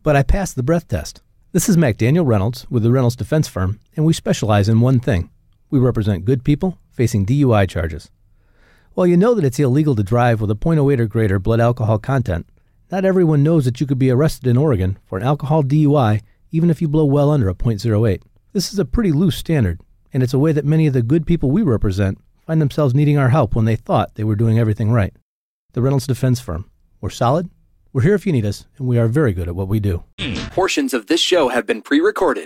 but I passed the breath test. This is McDaniel Reynolds with the Reynolds Defense Firm, and we specialize in one thing. We represent good people facing DUI charges. While you know that it's illegal to drive with a .08 or greater blood alcohol content, not everyone knows that you could be arrested in Oregon for an alcohol DUI even if you blow well under a .08. This is a pretty loose standard, and it's a way that many of the good people we represent find themselves needing our help when they thought they were doing everything right. The Reynolds Defense Firm. We're solid, we're here if you need us, and we are very good at what we do. Portions of this show have been pre-recorded.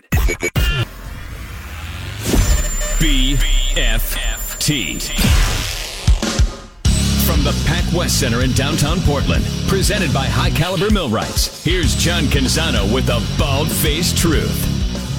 BFFT. From the Pac West Center in downtown Portland, presented by High Caliber Millwrights, here's John Canzano with the bald-faced truth.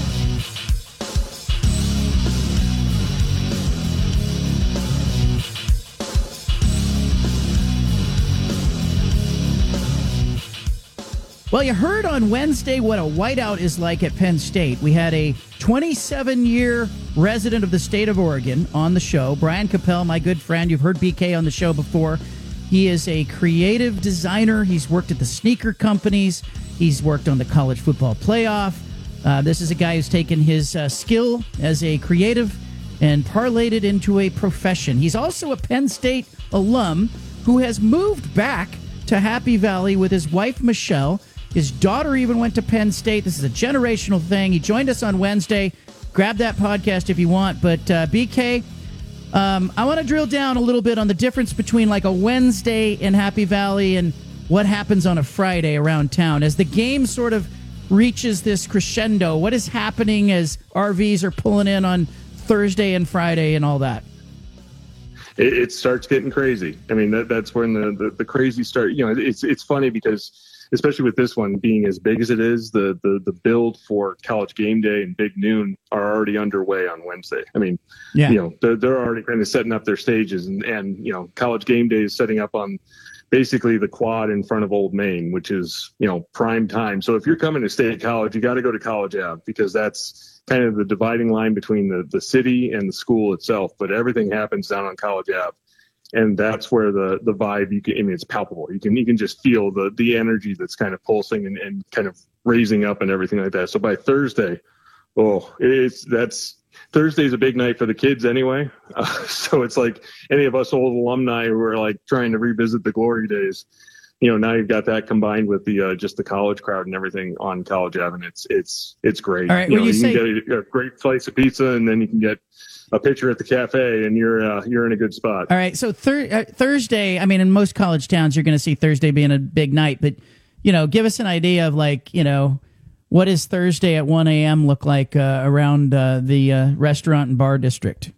Well, you heard on Wednesday what a whiteout is like at Penn State. We had a 27-year resident of the state of Oregon on the show, Brian Capel, my good friend. You've heard BK on the show before. He is a creative designer. He's worked at the sneaker companies. He's worked on the college football playoff. This is a guy who's taken his skill as a creative and parlayed it into a profession. He's also a Penn State alum who has moved back to Happy Valley with his wife, Michelle. His daughter even went to Penn State. This is a generational thing. He joined us on Wednesday. Grab that podcast if you want. But BK, I want to drill down a little bit on the difference between like a Wednesday in Happy Valley and what happens on a Friday around town. As the game sort of reaches this crescendo, what is happening as RVs are pulling in on Thursday and Friday and all that? It starts getting crazy. I mean, that's when the crazy start. You know, it's funny because, especially with this one being as big as it is, the build for College Game Day and Big Noon are already underway on Wednesday. I mean, yeah. You know, they're already kind of setting up their stages, and you know, College Game Day is setting up on basically the quad in front of Old Main, which is, you know, prime time. So if you're coming to State College, you got to go to College Ave because that's kind of the dividing line between the city and the school itself. But everything happens down on College Ave. And that's where the vibe, it's palpable. You can just feel the energy that's kind of pulsing and kind of raising up and everything like that. So by Thursday, Thursday's a big night for the kids anyway. So it's like any of us old alumni who are like trying to revisit the glory days. You know, now you've got that combined with the just the college crowd and everything on College Ave, and it's great. All right, you can get a great slice of pizza, and then you can get a pitcher at the cafe, and you're in a good spot. All right, so Thursday, I mean, in most college towns, you're going to see Thursday being a big night, but, you know, give us an idea of, like, you know, what does Thursday at 1 a.m. look like around the restaurant and bar district?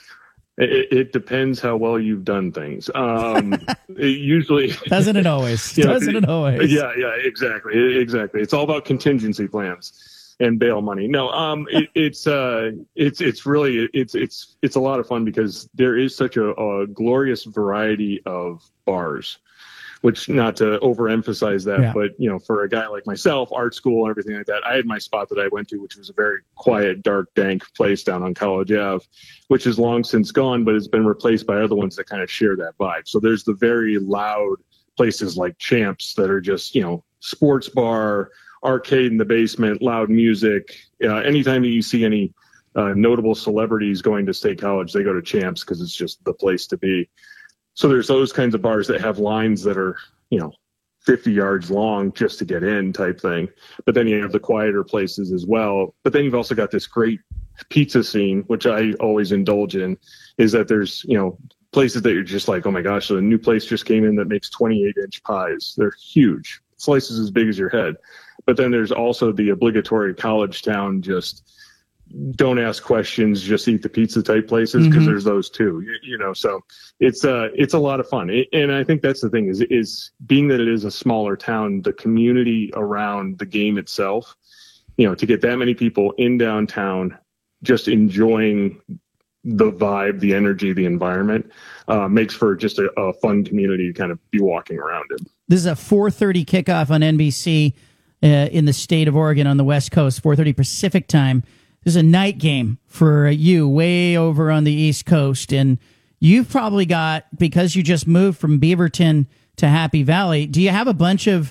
It depends how well you've done things. Usually, doesn't it always? Doesn't it always? Yeah, exactly. It's all about contingency plans and bail money. No, it's really a lot of fun because there is such a glorious variety of bars. Which, not to overemphasize that, yeah. But, you know, for a guy like myself, art school and everything like that, I had my spot that I went to, which was a very quiet, dark, dank place down on College Ave, which is long since gone, but it's been replaced by other ones that kind of share that vibe. So there's the very loud places like Champs that are just, you know, sports bar, arcade in the basement, loud music. Anytime that you see any notable celebrities going to State College, they go to Champs because it's just the place to be. So there's those kinds of bars that have lines that are, you know, 50 yards long just to get in type thing. But then you have the quieter places as well. But then you've also got this great pizza scene, which I always indulge in, is that there's, you know, places that you're just like, oh my gosh, so a new place just came in that makes 28-inch pies. They're huge, slices as big as your head. But then there's also the obligatory college town, just don't ask questions, just eat the pizza type places, because there's those too, you know. So it's a lot of fun, and I think that's the thing is being that it is a smaller town, the community around the game itself, you know, to get that many people in downtown just enjoying the vibe, the energy, the environment, makes for just a fun community to kind of be walking around in. This is a 4:30 kickoff on NBC in the state of Oregon on the West Coast, 4:30 Pacific time. There's a night game for you way over on the East Coast, and you've probably got, because you just moved from Beaverton to Happy Valley, do you have a bunch of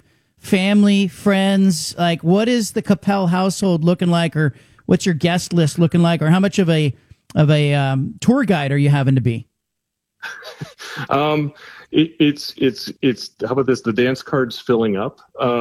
family, friends? Like, what is the Capel household looking like, or what's your guest list looking like, or how much of a tour guide are you having to be? It's how about this? The dance card's filling up.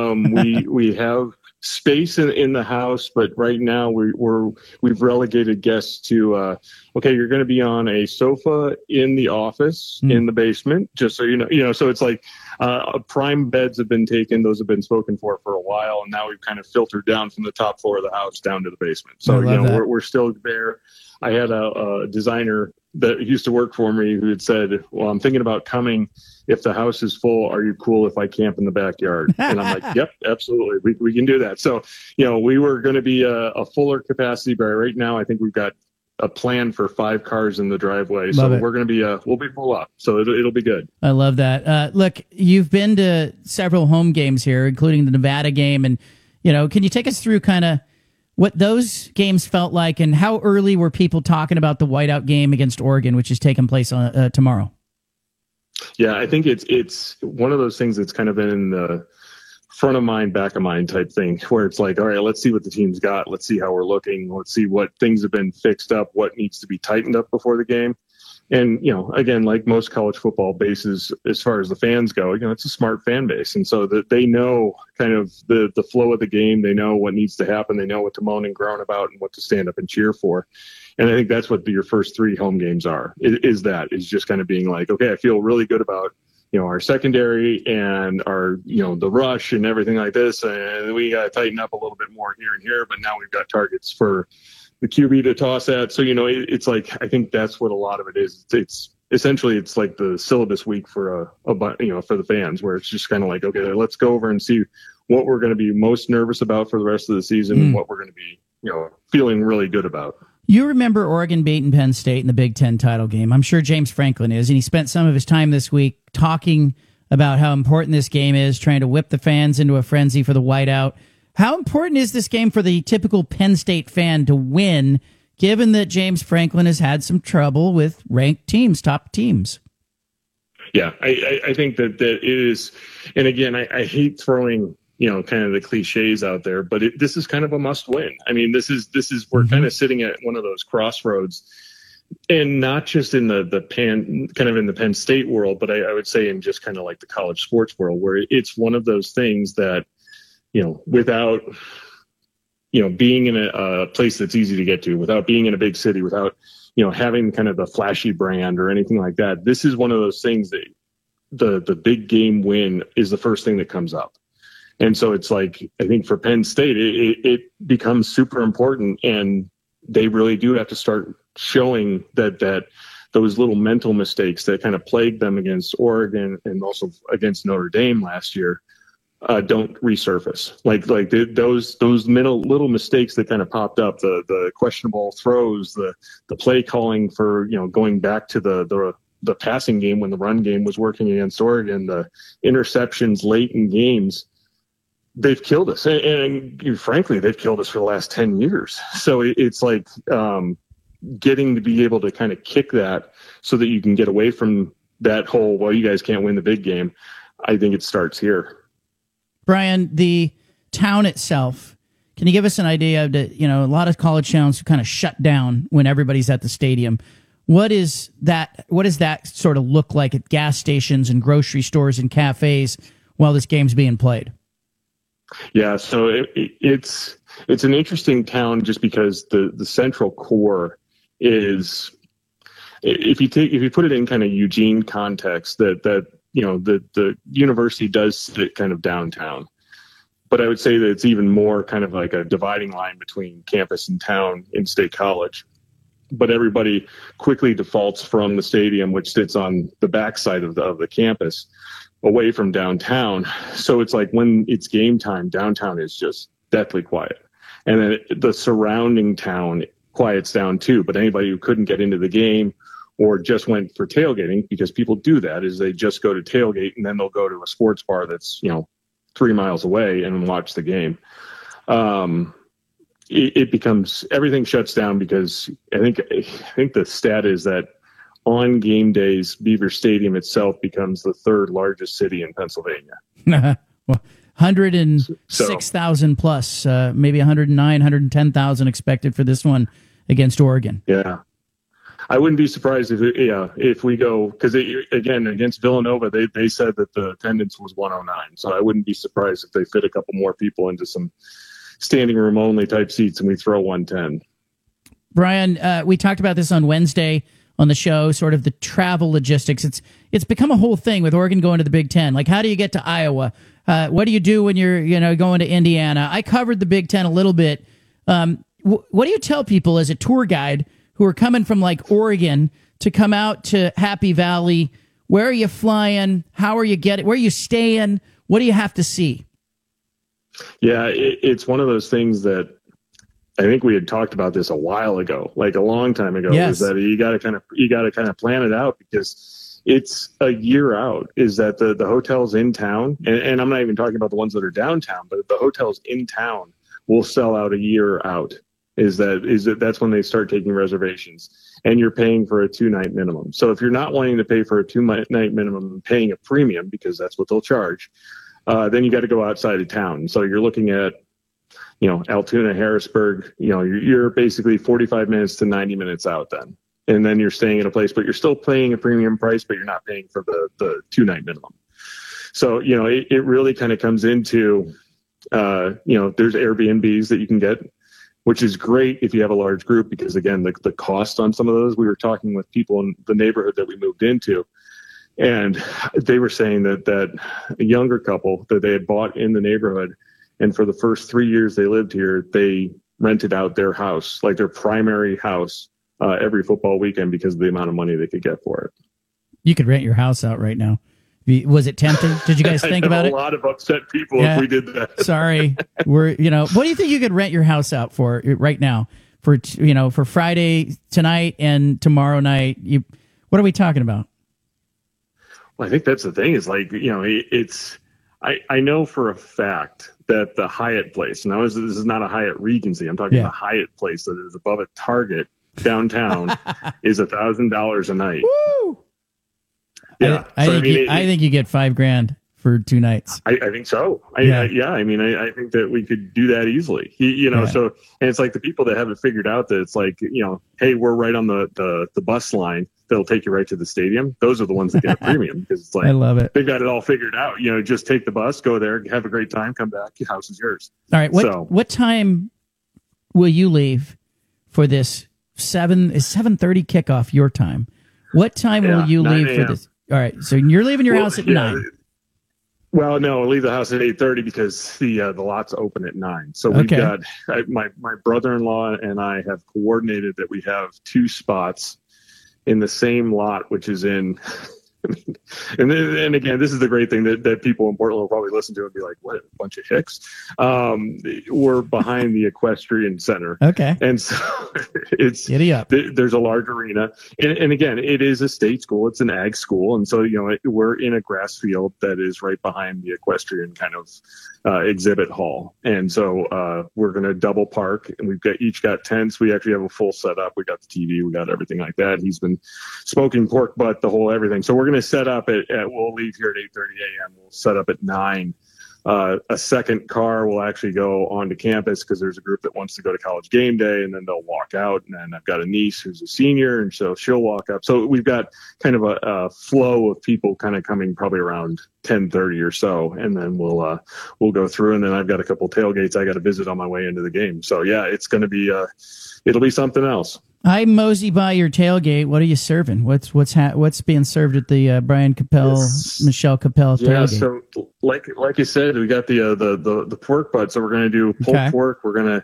We have space in the house, but right now we've relegated guests to okay, you're going to be on a sofa in the office in the basement, just so you know. So it's like prime beds have been taken; those have been spoken for a while, and now we've kind of filtered down from the top floor of the house down to the basement. So we're still there. I had a designer that used to work for me who had said, well, I'm thinking about coming. If the house is full, are you cool if I camp in the backyard? And I'm like, yep, absolutely. We can do that. So, we were going to be a fuller capacity, but right now I think we've got a plan for 5 cars in the driveway. So we're going to be, we'll be full up. So it'll be good. I love that. Look, you've been to several home games here, including the Nevada game. And, can you take us through kind of what those games felt like, and how early were people talking about the whiteout game against Oregon, which is taking place on tomorrow? Yeah, I think it's one of those things that's kind of been in the front of mind, back of mind type thing, where it's like, all right, let's see what the team's got. Let's see how we're looking. Let's see what things have been fixed up, what needs to be tightened up before the game. And, again, like most college football bases, as far as the fans go, it's a smart fan base. And so that they know kind of the flow of the game. They know what needs to happen. They know what to moan and groan about and what to stand up and cheer for. And I think that's what your first 3 home games are, is just kind of being like, okay, I feel really good about, our secondary and our, the rush and everything like this. And we got to tighten up a little bit more here and here. But now we've got targets for the QB to toss at. So, it's like, I think that's what a lot of it is. It's essentially, it's like the syllabus week for for the fans, where it's just kind of like, okay, let's go over and see what we're going to be most nervous about for the rest of the season and what we're going to be, feeling really good about. You remember Oregon beating Penn State in the Big Ten title game. I'm sure James Franklin is, and he spent some of his time this week talking about how important this game is, trying to whip the fans into a frenzy for the whiteout. How important is this game for the typical Penn State fan to win, given that James Franklin has had some trouble with ranked teams, top teams? Yeah, I think that it is, and again, I hate throwing kind of the cliches out there, but this is kind of a must win. I mean, this is we're kind of sitting at one of those crossroads, and not just in the Penn State world, but I would say in just kind of like the college sports world, where it's one of those things that, without, being in a place that's easy to get to, without being in a big city, without, having kind of the flashy brand or anything like that, this is one of those things that the big game win is the first thing that comes up. And so it's like, I think for Penn State, it becomes super important, and they really do have to start showing that those little mental mistakes that kind of plagued them against Oregon and also against Notre Dame last year don't resurface. Like those little mistakes that kind of popped up, the questionable throws, the play calling for, going back to the passing game when the run game was working against Oregon, the interceptions late in games. They've killed us, and frankly, they've killed us for the last 10 years. So it's like getting to be able to kind of kick that so that you can get away from that whole, well, you guys can't win the big game. I think it starts here. Brian, the town itself, can you give us an idea of a lot of college towns kind of shut down when everybody's at the stadium. What does that sort of look like at gas stations and grocery stores and cafes while this game's being played? Yeah, so it's an interesting town just because the central core is, if you put it in kind of Eugene context, that the university does sit kind of downtown, but I would say that it's even more kind of like a dividing line between campus and town in State College. But everybody quickly defaults from the stadium, which sits on the backside of the campus, away from downtown. So it's like when it's game time, downtown is just deathly quiet. And then the surrounding town quiets down too. But anybody who couldn't get into the game or just went for tailgating, because people do that, is they just go to tailgate and then they'll go to a sports bar that's, 3 miles away and watch the game. It becomes, everything shuts down because I think the stat is that on game days, Beaver Stadium itself becomes the 3rd largest city in Pennsylvania. Well, 106,000 plus, maybe 109, 110,000 expected for this one against Oregon. Yeah. I wouldn't be surprised if we go, because again, against Villanova, they said that the attendance was 109. So I wouldn't be surprised if they fit a couple more people into some standing room only type seats and we throw 110. Brian, we talked about this on Wednesday on the show, sort of the travel logistics. It's become a whole thing with Oregon going to the Big Ten. Like, how do you get to Iowa? What do you do when you're going to Indiana? I covered the Big Ten a little bit. What do you tell people as a tour guide who are coming from like Oregon to come out to Happy Valley? Where are you flying? How are you getting? Where are you staying? What do you have to see? Yeah, it's one of those things that I think we had talked about this a while ago, like a long time ago. Yes. Is that you got to kind of plan it out, because it's a year out. Is that the hotels in town, and I'm not even talking about the ones that are downtown, but the hotels in town will sell out a year out. That's when they start taking reservations, and you're paying for a 2-night minimum. So if you're not wanting to pay for a 2-night minimum, paying a premium, because that's what they'll charge, then you got to go outside of town. So you're looking at, Altoona, Harrisburg, you're basically 45 minutes to 90 minutes out then. And then you're staying in a place, but you're still paying a premium price, but you're not paying for the 2-night minimum. So, it really kind of comes into, there's Airbnbs that you can get, which is great if you have a large group, because again, the cost on some of those, we were talking with people in the neighborhood that we moved into, and they were saying that a younger couple that they had bought in the neighborhood, and for the first 3 years they lived here, they rented out their house, like their primary house, every football weekend, because of the amount of money they could get for it. You could rent your house out right now. Was it tempting? Did you guys think about it? A lot of upset people if we did that. Sorry. What do you think you could rent your house out for right now? For Friday tonight and tomorrow night? What are we talking about? Well, I think that's the thing, is like, I know for a fact that the Hyatt place, now this is not a Hyatt Regency, I'm talking about a Hyatt place that is above a Target downtown, is $1,000 a night. Woo! Yeah, I think you get $5,000 for 2 nights. I think so. I think that we could do that easily. So, and it's like the people that have it figured out, that it's like, hey, we're right on the bus line that'll take you right to the stadium. Those are the ones that get a premium, because it's like, I love it. They've got it all figured out. Just take the bus, go there, have a great time, come back, your house is yours. All right. What time will you leave for this 7:30 kickoff your time? What time will you leave for this? All right, so you're leaving your house at 9. Well, no, I'll leave the house at 8:30 because the lots open at 9. So we've got my brother-in-law and I have coordinated that we have 2 spots in the same lot, which is in. And again, this is the great thing that people in Portland will probably listen to and be like, "What a bunch of hicks." We're behind the Equestrian Center. Okay. And so it's giddy up. There's a large arena. And again, it is a state school. It's an ag school. And so, we're in a grass field that is right behind the equestrian kind of exhibit hall. And so we're going to double park, and we've each got tents. We actually have a full setup. We got the TV. We got everything like that. He's been smoking pork butt, the whole everything. So we're going to set up we'll leave here at 8:30 a.m. We'll set up at 9. A second car will actually go onto campus, because there's a group that wants to go to College game day, and then they'll walk out. And then I've got a niece who's a senior, and so she'll walk up. So we've got kind of a flow of people kind of coming probably around 10:30 or so, and then we'll go through. And then I've got a couple tailgates I got to visit on my way into the game. So yeah, it's going to be it'll be something else. I mosey by your tailgate. What are you serving? What's being served at the Brian Capel, Michelle Capel tailgate? Yeah, so like you said, we got the pork butt. So we're going to do pulled pork.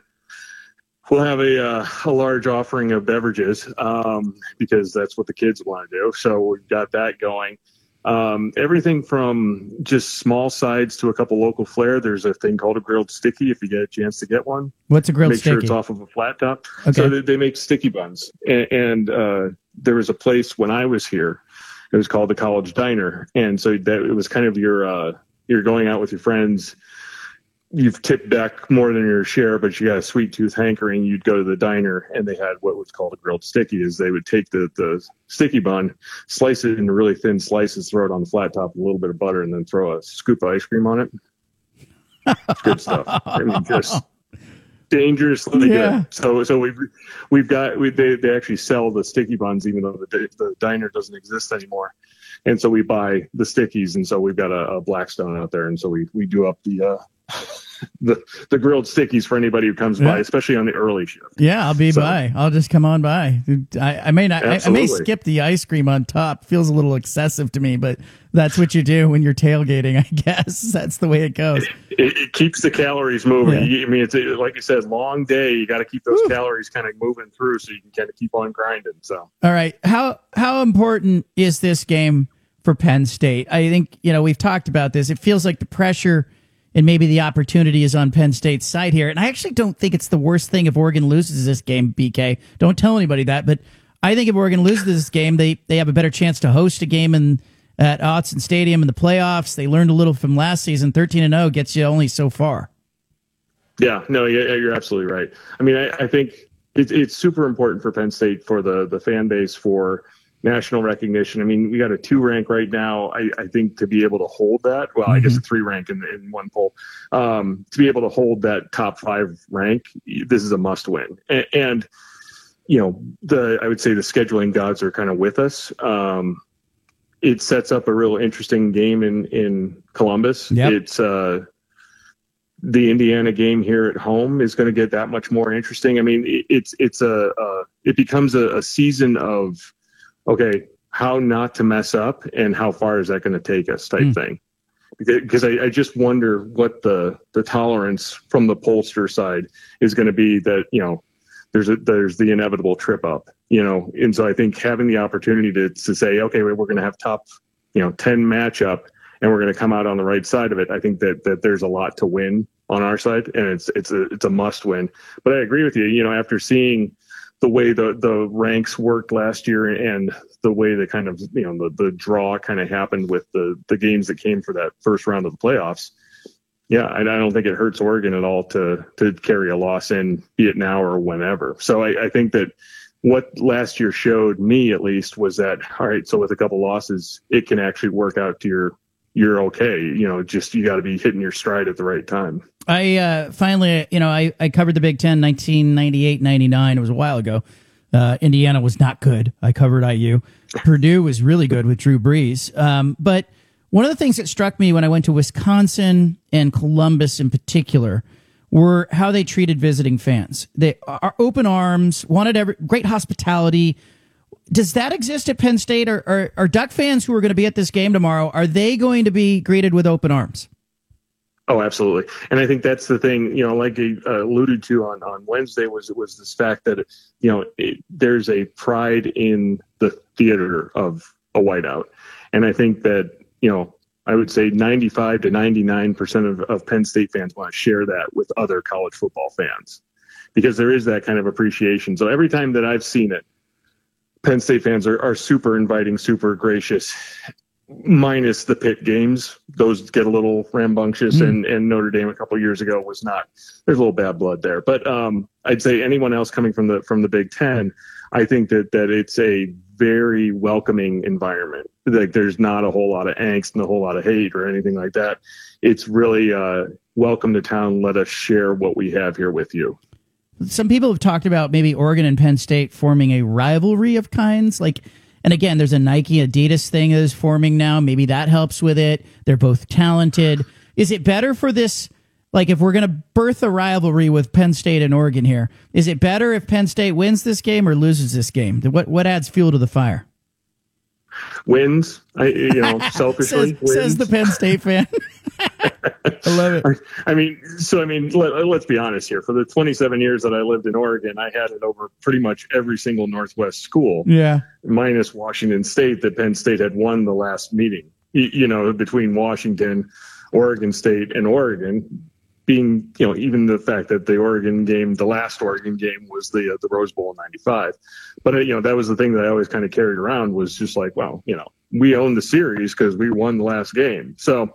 We'll have a large offering of beverages, because that's what the kids want to do. So we've got that going. Everything from just small sides to a couple local flair. There's a thing called a grilled sticky, if you get a chance to get one. What's a grilled sticky? Make sure it's off of a flat top. Okay. So they make sticky buns. And there was a place when I was here, it was called the College Diner. And so it was kind of you're going out with your friends. You've tipped back more than your share, but you got a sweet tooth hankering. You'd go to the diner, and they had what was called a grilled sticky. Is they would take the sticky bun, slice it into really thin slices, throw it on the flat top with a little bit of butter, and then throw a scoop of ice cream on it. It's good stuff. I mean, just dangerously good. So they actually sell the sticky buns, even though the diner doesn't exist anymore. And so we buy the stickies, and so we've got a Blackstone out there, and so we do up the grilled stickies for anybody who comes by, especially on the early shift. Yeah, I'll be by. I'll just come on by. I may not. I may skip the ice cream on top. Feels a little excessive to me, but that's what you do when you're tailgating. I guess that's the way it goes. It keeps the calories moving. Yeah. I mean, it's like you said, long day. You got to keep those calories kind of moving through, so you can kind of keep on grinding. So, all right, how important is this game for Penn State? I think we've talked about this. It feels like the pressure and maybe the opportunity is on Penn State's side here. And I actually don't think it's the worst thing if Oregon loses this game, BK. Don't tell anybody that, but I think if Oregon loses this game, they have a better chance to host a game at Autzen Stadium in the playoffs. They learned a little from last season. 13-0 gets you only so far. Yeah, no, you're absolutely right. I mean, I think it's super important for Penn State, for the fan base, for national recognition. I mean, we got a 2 rank right now. I think to be able to hold that, well, I guess a 3 rank in one poll, to be able to hold that top 5 rank, this is a must win. And I would say the scheduling gods are kind of with us. It sets up a real interesting game in Columbus. Yep. It's the Indiana game here at home is going to get that much more interesting. I mean, it becomes a season of, okay, how not to mess up and how far is that going to take us type thing. Because I just wonder what the tolerance from the pollster side is going to be, that, there's the inevitable trip up, and so I think having the opportunity to say, okay, we're going to have top, 10 matchup and we're going to come out on the right side of it. I think that there's a lot to win on our side, and it's a must win. But I agree with you, after seeing the way the ranks worked last year and the way the kind of, the draw kind of happened with the games that came for that first round of the playoffs. Yeah, I don't think it hurts Oregon at all to carry a loss in, be it now or whenever. So I think that what last year showed me, at least, was that, all right, so with a couple losses, it can actually work out to you're okay. Just you got to be hitting your stride at the right time. I finally, I covered the Big Ten 1998-99. It was a while ago. Indiana was not good. I covered IU. Purdue was really good with Drew Brees. But one of the things that struck me when I went to Wisconsin and Columbus in particular were how they treated visiting fans. They are open arms, wanted great hospitality. Does that exist at Penn State? Are Duck fans who are going to be at this game tomorrow, are they going to be greeted with open arms? Oh, absolutely. And I think that's the thing, like I alluded to on Wednesday, was this fact that, there's a pride in the theater of a whiteout. And I think that, I would say 95 to 99% of Penn State fans want to share that with other college football fans, because there is that kind of appreciation. So every time that I've seen it, Penn State fans are super inviting, super gracious, minus the Pitt games. Those get a little rambunctious, and Notre Dame a couple of years ago was not. There's a little bad blood there. But I'd say anyone else coming from the Big Ten, I think that it's a very welcoming environment. Like, there's not a whole lot of angst and a whole lot of hate or anything like that. It's really welcome to town. Let us share what we have here with you. Some people have talked about maybe Oregon and Penn State forming a rivalry of kinds. And again, there's a Nike Adidas thing that is forming now. Maybe that helps with it. They're both talented. Is it better for this? Like, if we're going to birth a rivalry with Penn State and Oregon here, is it better if Penn State wins this game or loses this game? What adds fuel to the fire? Wins, selfishly. says the Penn State fan. I love it. Let's be honest here. For the 27 years that I lived in Oregon, I had it over pretty much every single Northwest school. Yeah. Minus Washington State, that Penn State had won the last meeting. Between Washington, Oregon State, and Oregon, being, even the fact that the last Oregon game was the Rose Bowl in '95. But, that was the thing that I always kind of carried around, was just like, well, we own the series because we won the last game. So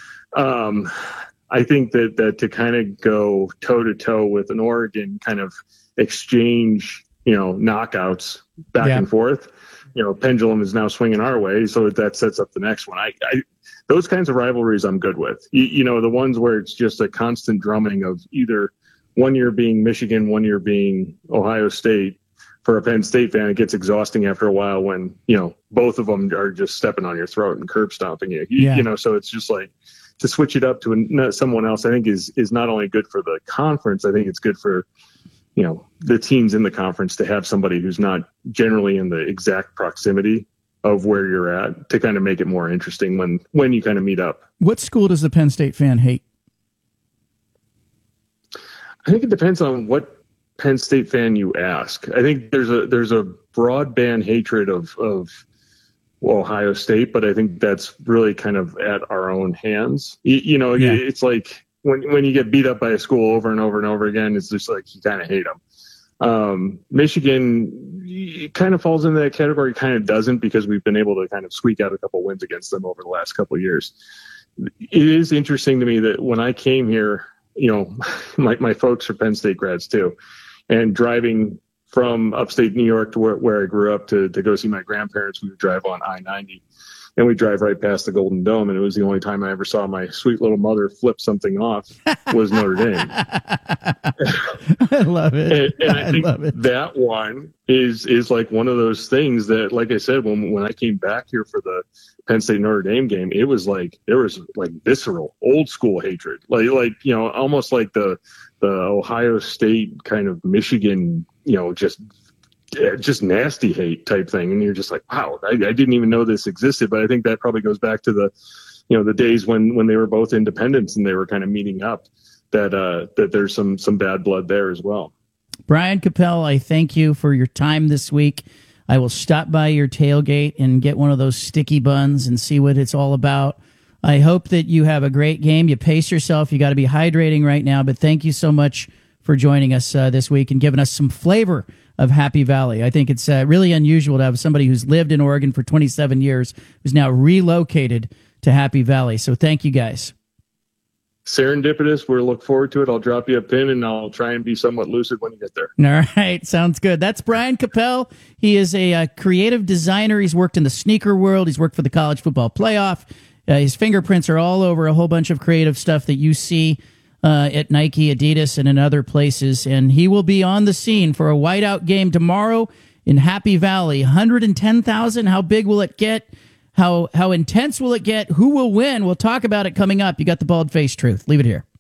I think that to kind of go toe to toe with an Oregon kind of exchange, knockouts back and forth, pendulum is now swinging our way, so that sets up the next one. I those kinds of rivalries I'm good with. The ones where it's just a constant drumming of either one year being Michigan, one year being Ohio State. For a Penn State fan, it gets exhausting after a while when, both of them are just stepping on your throat and curb stomping you. So it's just like to switch it up to someone else, I think is not only good for the conference, I think it's good for, the teams in the conference to have somebody who's not generally in the exact proximity of where you're at to kind of make it more interesting when you kind of meet up. What school does the Penn State fan hate? I think it depends on what Penn State fan you ask. I think there's a broadband hatred of Ohio State, but I think that's really kind of at our own hands. It's like when you get beat up by a school over and over and over again, it's just like you kind of hate them. Michigan kind of falls into that category, kind of doesn't, because we've been able to kind of squeak out a couple wins against them over the last couple of years. It is interesting to me that when I came here, my folks are Penn State grads too. And driving from upstate New York to where I grew up to go see my grandparents, we would drive on I-90. And we drive right past the Golden Dome, and it was the only time I ever saw my sweet little mother flip something off was Notre Dame. I love it. And I think that one is like one of those things that, like I said, when I came back here for the Penn State Notre Dame game, there was visceral, old school hatred, almost like the Ohio State kind of Michigan, just nasty hate type thing. And you're just like, wow, I didn't even know this existed. But I think that probably goes back to the days when they were both independents and they were kind of meeting up, that there's some bad blood there as well. Brian Capel, I thank you for your time this week. I will stop by your tailgate and get one of those sticky buns and see what it's all about. I hope that you have a great game. You pace yourself. You got to be hydrating right now, but thank you so much for joining us this week and giving us some flavor of Happy Valley. I think it's really unusual to have somebody who's lived in Oregon for 27 years who's now relocated to Happy Valley. So thank you guys. Serendipitous. We'll look forward to it. I'll drop you a pin and I'll try and be somewhat lucid when you get there. All right. Sounds good. That's Brian Capel. He is a creative designer. He's worked in the sneaker world. He's worked for the College Football Playoff. His fingerprints are all over a whole bunch of creative stuff that you see at Nike, Adidas, and in other places. And he will be on the scene for a whiteout game tomorrow in Happy Valley. 110,000. How big will it get? How intense will it get? Who will win? We'll talk about it coming up. You got the Bald Face Truth. Leave it here.